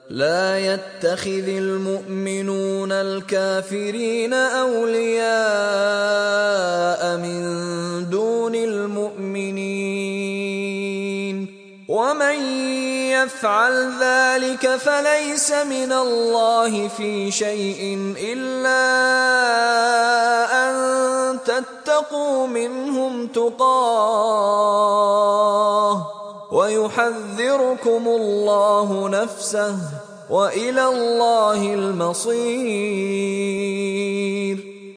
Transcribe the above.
لا يتخذ المؤمنون الكافرين أولياء من دون المؤمنين ومن يفعل ذلك فليس من الله في شيء إلا أن تتقوا منهم تقاه ويحذركم الله نفسه وإلى الله المصير.